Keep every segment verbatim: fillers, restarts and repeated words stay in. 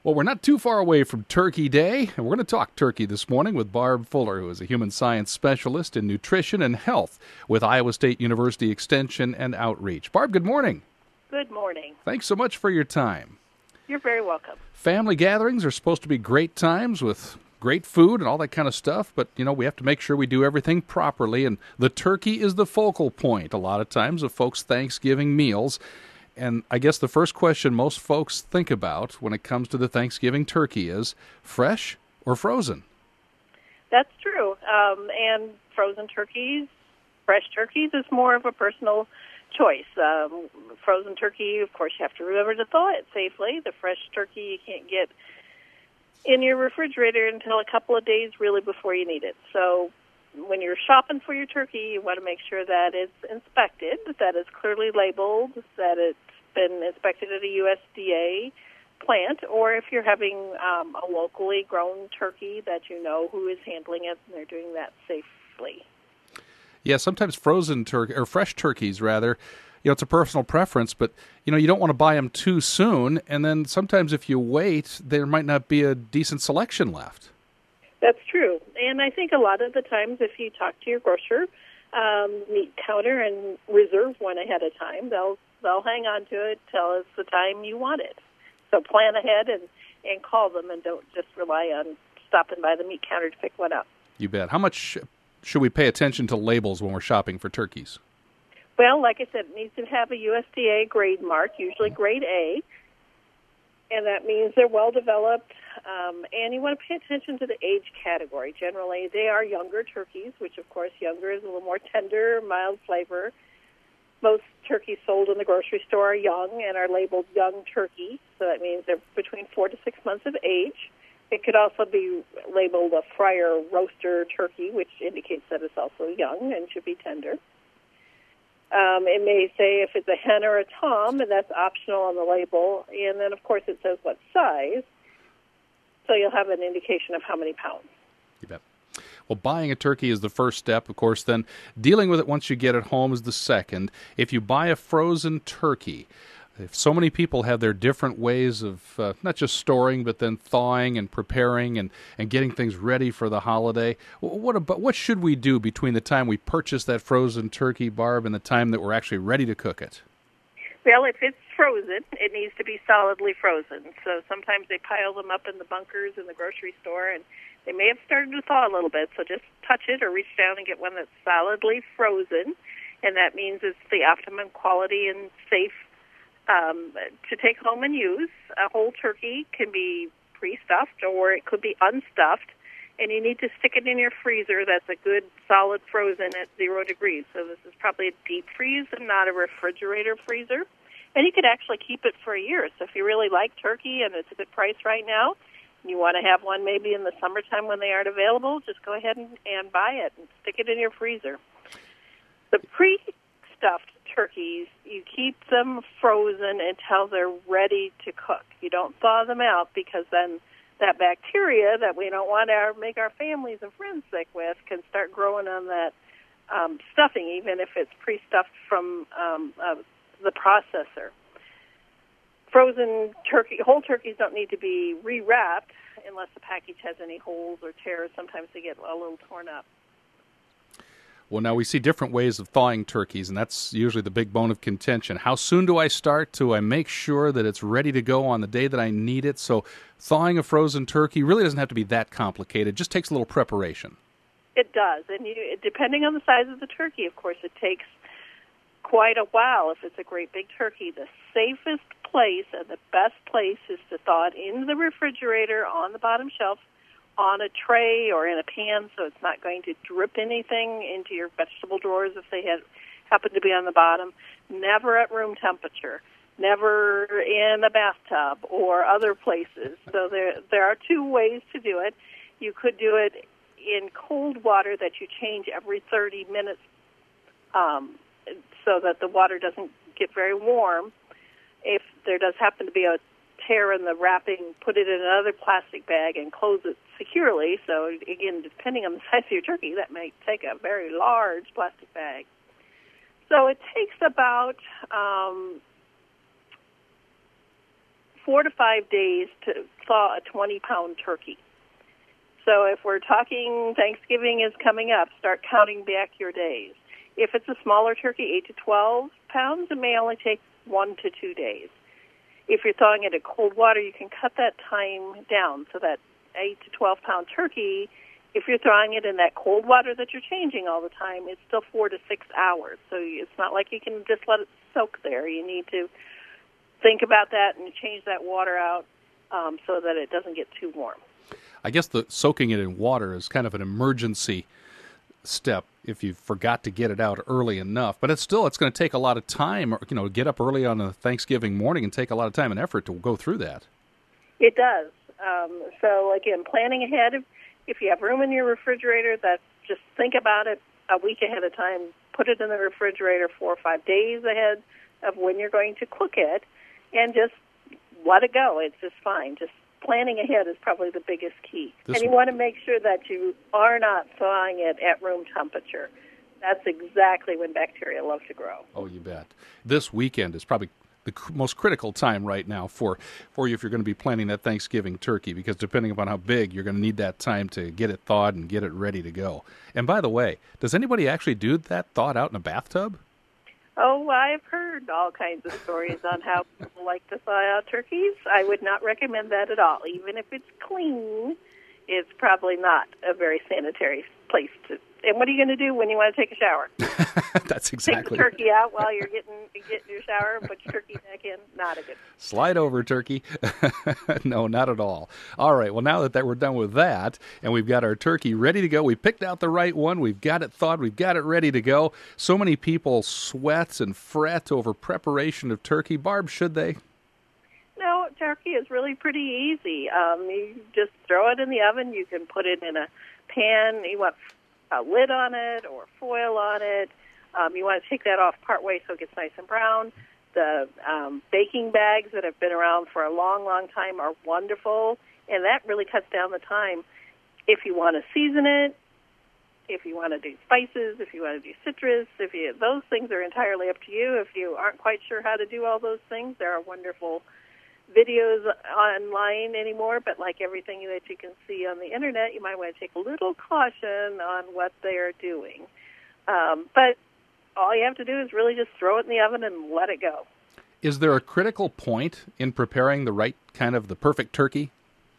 Well, we're not too far away from Turkey Day, and we're going to talk turkey this morning with Barb Fuller, who is a human science specialist in nutrition and health with Iowa State University Extension and Outreach. Barb, good morning. Good morning. Thanks so much for your time. You're very welcome. Family gatherings are supposed to be great times with great food and all that kind of stuff, but, you know, we have to make sure we do everything properly, and the turkey is the focal point a lot of times of folks' Thanksgiving meals. And I guess the first question most folks think about when it comes to the Thanksgiving turkey is fresh or frozen? That's true. Um, and frozen turkeys, fresh turkeys is more of a personal choice. Um, frozen turkey, of course, you have to remember to thaw it safely. The fresh turkey you can't get in your refrigerator until a couple of days really before you need it. So when you're shopping for your turkey, you want to make sure that it's inspected, that it's clearly labeled, that it's been inspected at a U S D A plant, or if you're having um, a locally grown turkey, that you know who is handling it and they're doing that safely. Yeah, sometimes frozen turkey, or fresh turkeys rather, you know, it's a personal preference, but, you know, you don't want to buy them too soon, and then sometimes if you wait, there might not be a decent selection left. That's true. And I think a lot of the times if you talk to your grocer, um, meat counter, and reserve one ahead of time, they'll they'll hang on to it till it's the time you want it. So plan ahead and, and call them, and don't just rely on stopping by the meat counter to pick one up. You bet. How much should we pay attention to labels when we're shopping for turkeys? Well, like I said, it needs to have a U S D A grade mark, usually grade A, and that means they're well developed. Um, and you want to pay attention to the age category. Generally, they are younger turkeys, which, of course, younger is a little more tender, mild flavor. Most turkeys sold in the grocery store are young and are labeled young turkey, so that means they're between four to six months of age. It could also be labeled a fryer roaster turkey, which indicates that it's also young and should be tender. Um, it may say if it's a hen or a tom, and that's optional on the label. And then, of course, it says what size, so you'll have an indication of how many pounds. You bet. Well, buying a turkey is the first step, of course. Then dealing with it once you get it home is the second. If you buy a frozen turkey, if so many people have their different ways of uh, not just storing, but then thawing and preparing and, and getting things ready for the holiday, what about, what should we do between the time we purchase that frozen turkey, Barb, and the time that we're actually ready to cook it? Well, if it's frozen, it needs to be solidly frozen. So sometimes they pile them up in the bunkers in the grocery store, and they may have started to thaw a little bit. So just touch it or reach down and get one that's solidly frozen, and that means it's the optimum quality and safe um, to take home and use. A whole turkey can be pre-stuffed or it could be unstuffed, and you need to stick it in your freezer that's a good solid frozen at zero degrees. So this is probably a deep freeze and not a refrigerator freezer. And you could actually keep it for a year. So if you really like turkey and it's a good price right now, and you want to have one maybe in the summertime when they aren't available, just go ahead and, and buy it and stick it in your freezer. The pre-stuffed turkeys, you keep them frozen until they're ready to cook. You don't thaw them out, because then that bacteria that we don't want to make our families and friends sick with can start growing on that um, stuffing, even if it's pre-stuffed from um, uh, the processor. Frozen turkey, whole turkeys don't need to be rewrapped unless the package has any holes or tears. Sometimes they get a little torn up. Well, now we see different ways of thawing turkeys, and that's usually the big bone of contention. How soon do I start? Do I make sure that it's ready to go on the day that I need it? So thawing a frozen turkey really doesn't have to be that complicated. It just takes a little preparation. It does, and you, depending on the size of the turkey, of course, it takes quite a while. If it's a great big turkey, the safest place and the best place is to thaw it in the refrigerator on the bottom shelf, on a tray or in a pan, so it's not going to drip anything into your vegetable drawers if they have, happen to be on the bottom. Never at room temperature. Never in a bathtub or other places. So there there are two ways to do it. You could do it in cold water that you change every thirty minutes um, so that the water doesn't get very warm. If there does happen to be a tear in the wrapping, put it in another plastic bag and close it securely. So, again, depending on the size of your turkey, that may take a very large plastic bag. So it takes about um, four to five days to thaw a twenty-pound turkey. So if we're talking Thanksgiving is coming up, start counting back your days. If it's a smaller turkey, eight to twelve pounds, it may only take one to two days. If you're thawing it in cold water, you can cut that time down so that eight to twelve pound turkey, if you're thawing it in that cold water that you're changing all the time, it's still four to six hours. So it's not like you can just let it soak there. You need to think about that and change that water out um, so that it doesn't get too warm. I guess the soaking it in water is kind of an emergency step if you forgot to get it out early enough. But it's still, it's going to take a lot of time, you know, get up early on a Thanksgiving morning and take a lot of time and effort to go through that. It does. Um, so, again, planning ahead, if, if you have room in your refrigerator, that's just think about it a week ahead of time. Put it in the refrigerator four or five days ahead of when you're going to cook it, and just let it go. It's just fine. Just planning ahead is probably the biggest key. This and you want to make sure that you are not thawing it at room temperature. That's exactly when bacteria love to grow. Oh, you bet. This weekend is probably the cr- most critical time right now for, for you if you're going to be planning that Thanksgiving turkey, because depending upon how big, you're going to need that time to get it thawed and get it ready to go. And by the way, does anybody actually do that thawed out in a bathtub? Oh, I've heard all kinds of stories on how people like to thaw out turkeys. I would not recommend that at all. Even if it's clean, it's probably not a very sanitary place to. And what are you going to do when you want to take a shower? That's exactly. Take the turkey out while you're getting getting your shower and put your turkey back in. Not a good. Slide over, turkey. No, not at all. All right. Well, now that, that we're done with that, and we've got our turkey ready to go, we picked out the right one. We've got it thawed. We've got it ready to go. So many people sweat and fret over preparation of turkey. Barb, should they? No, turkey is really pretty easy. Um, you just throw it in the oven. You can put it in a pan. You want a lid on it or foil on it. Um, you want to take that off partway so it gets nice and brown. The um, baking bags that have been around for a long, long time are wonderful, and that really cuts down the time. If you want to season it, if you want to do spices, if you want to do citrus, if you, those things are entirely up to you. If you aren't quite sure how to do all those things, there are wonderful videos online anymore, but like everything that you can see on the internet, you might want to take a little caution on what they're doing. Um, but all you have to do is really just throw it in the oven and let it go. Is there a critical point in preparing the right kind of the perfect turkey?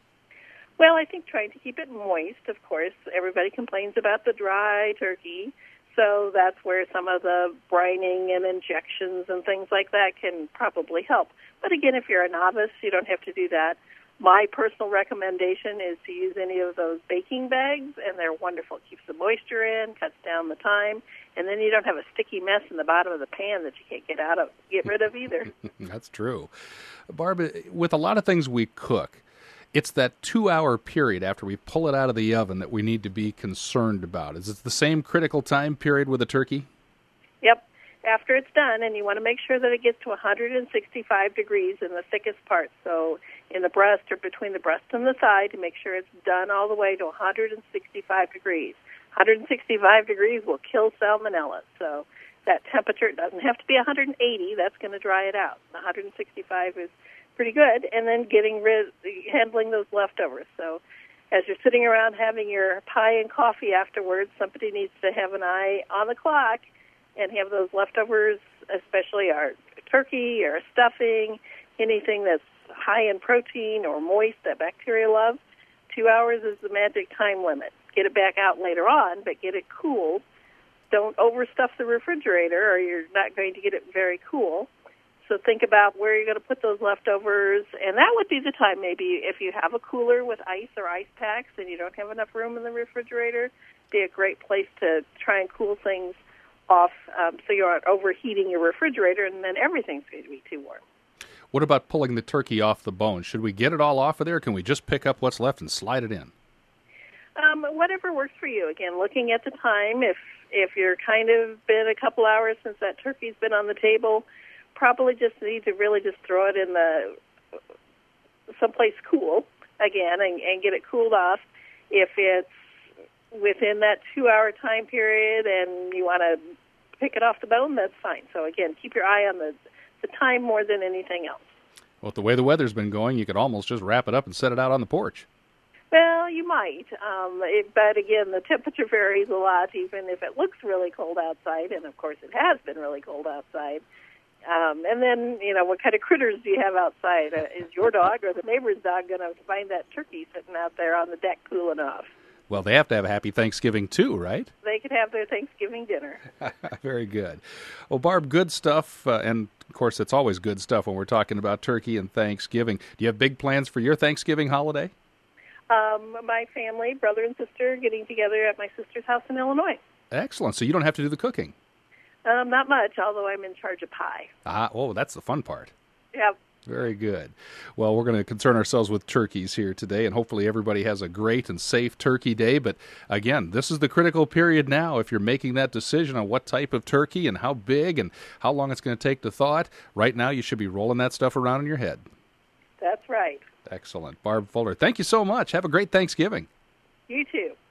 Well, I think trying to keep it moist, of course. Everybody complains about the dry turkey, so that's where some of the brining and injections and things like that can probably help. But again, if you're a novice, you don't have to do that. My personal recommendation is to use any of those baking bags, and they're wonderful. It keeps the moisture in, cuts down the time, and then you don't have a sticky mess in the bottom of the pan that you can't get out of, get rid of either. That's true. Barb, with a lot of things we cook, it's that two-hour period after we pull it out of the oven that we need to be concerned about. Is it the same critical time period with a turkey? Yep. After it's done, and you want to make sure that it gets to one hundred sixty-five degrees in the thickest part, so in the breast or between the breast and the thigh, to make sure it's done all the way to one hundred sixty-five degrees. one hundred sixty-five degrees will kill salmonella, so that temperature, it doesn't have to be one hundred eighty, that's going to dry it out. one hundred sixty-five is pretty good, and then getting rid, handling those leftovers. So as you're sitting around having your pie and coffee afterwards, somebody needs to have an eye on the clock and have those leftovers, especially our turkey or stuffing, anything that's high in protein or moist that bacteria love. Two hours is the magic time limit. Get it back out later on, but get it cool. Don't overstuff the refrigerator or you're not going to get it very cool. So think about where you're going to put those leftovers, and that would be the time maybe if you have a cooler with ice or ice packs and you don't have enough room in the refrigerator, be a great place to try and cool things off um, so you aren't overheating your refrigerator and then everything's going to be too warm. What about pulling the turkey off the bone? Should we get it all off of there, or can we just pick up what's left and slide it in? Um, whatever works for you. Again, looking at the time, if if you're kind of been a couple hours since that turkey's been on the table, probably just need to really just throw it in the someplace cool again and, and get it cooled off. If it's within that two-hour time period and you want to pick it off the bone, that's fine. So, again, keep your eye on the, the time more than anything else. Well, the way the weather's been going, you could almost just wrap it up and set it out on the porch. Well, you might, um, it, but again, the temperature varies a lot, even if it looks really cold outside, and of course it has been really cold outside. Um, and then, you know, what kind of critters do you have outside? Uh, is your dog or the neighbor's dog going to find that turkey sitting out there on the deck cooling off? Well, they have to have a happy Thanksgiving too, right? They could have their Thanksgiving dinner. Very good. Well, Barb, good stuff, uh, and of course it's always good stuff when we're talking about turkey and Thanksgiving. Do you have big plans for your Thanksgiving holiday? Um, my family, brother and sister, getting together at my sister's house in Illinois. Excellent. So you don't have to do the cooking? Um, not much, although I'm in charge of pie. Ah, oh, that's the fun part. Yep. Very good. Well, we're going to concern ourselves with turkeys here today, and hopefully everybody has a great and safe turkey day. But again, this is the critical period now. If you're making that decision on what type of turkey and how big and how long it's going to take to thaw it, right now you should be rolling that stuff around in your head. That's right. Excellent. Barb Fuller, thank you so much. Have a great Thanksgiving. You too.